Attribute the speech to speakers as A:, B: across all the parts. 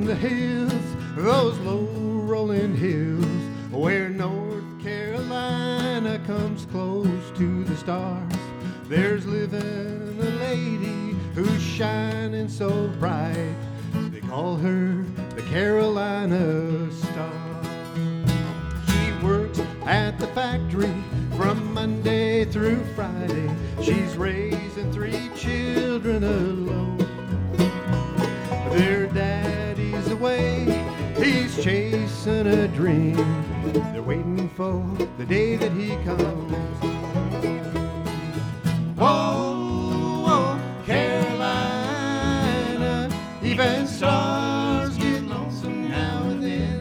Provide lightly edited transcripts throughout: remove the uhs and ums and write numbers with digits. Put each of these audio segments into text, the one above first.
A: the hills, those low rolling hills, where North Carolina comes close to the stars. There's living a lady who's shining so bright. They call her the Carolina Star. She works at the factory from Monday through Friday. She's raising 3 children alone. Their daddy's away, he's chasing a dream. They're waiting for the day that he comes. Whoa, whoa, Carolina, even stars get lonesome now and then.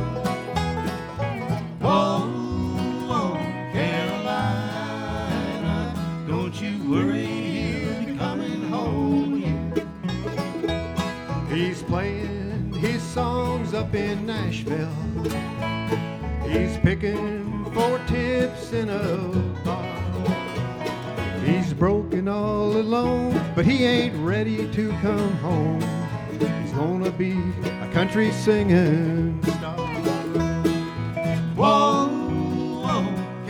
A: Whoa, whoa, Carolina, don't you worry, he'll be coming home again. He's playing his songs up in Nashville. He's picking 4 tips in a bar. He's broken all alone, but he ain't ready to come home. He's gonna be a country singing star. Whoa, whoa,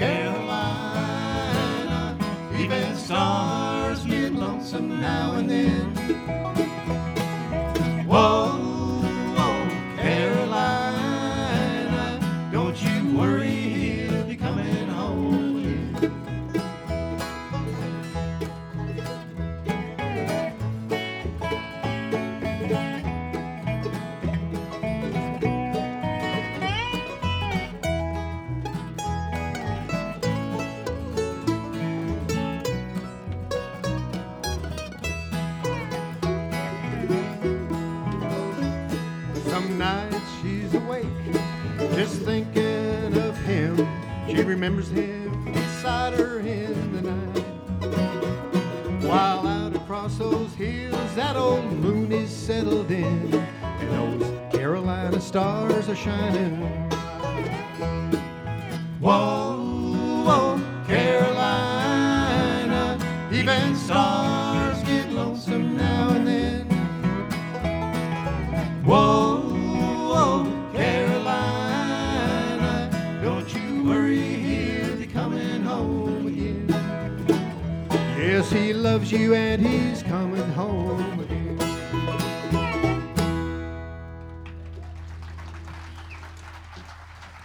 A: Carolina, even stars get lonesome now and then. Whoa, whoa, Carolina, don't you worry, he'll be coming home again. Some nights she's awake, just thinking of him. She remembers him beside her in the night. While out across those hills, that old moon is settled in, and those Carolina stars are shining. Whoa, whoa, Carolina, even stars get lonesome now and then. Whoa, whoa, Carolina, don't you worry, he'll be coming home again. Yes, he loves you and he's coming home again.